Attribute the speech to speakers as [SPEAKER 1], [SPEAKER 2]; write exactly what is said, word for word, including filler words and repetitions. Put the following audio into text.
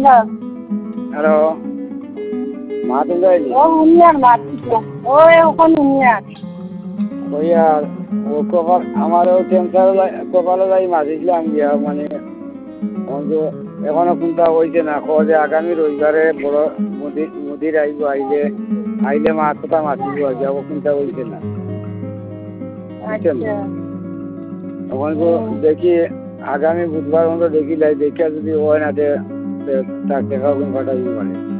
[SPEAKER 1] hello
[SPEAKER 2] hello মা তো যায়নি
[SPEAKER 1] ও উনিয়ার মারছিল ও এখন উনিয়ার
[SPEAKER 2] ওই আর ও কপাল আমারও ক্যান্সার কপালে যাই মাঝিছিলাম গিয়া মানে এখনো কোনটা হয়েছে না যে আগামী রবিবারে বড় মোদি মোদির আইব আইলে আইলে মা কোথা মাতিব যাবো কোনটা হয়েছে না বুঝছেন তখন তো দেখি আগামী বুধবার মতো দেখি লাই দেখিয়া যদি হয় না তার দেখা কোন কাটা পারে